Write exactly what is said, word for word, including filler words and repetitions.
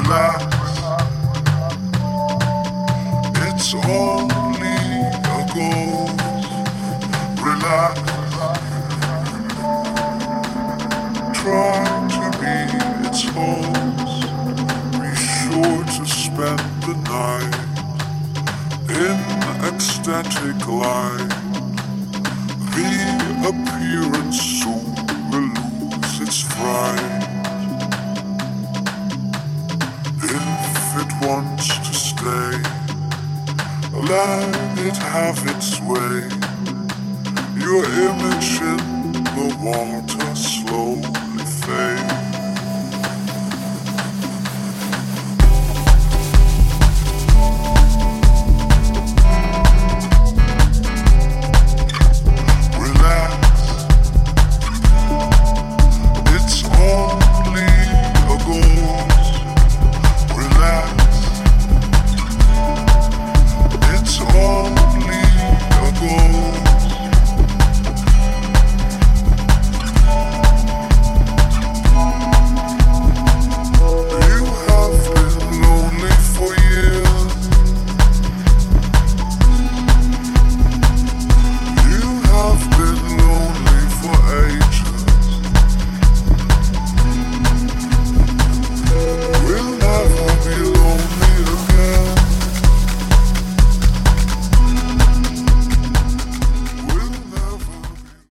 relax. It's only a ghost. Relax. Try to be its host. Be sure to spend the night in ecstatic light. The appearance soon will lose its fright. If it wants to stay, let it have its way. Your image in the water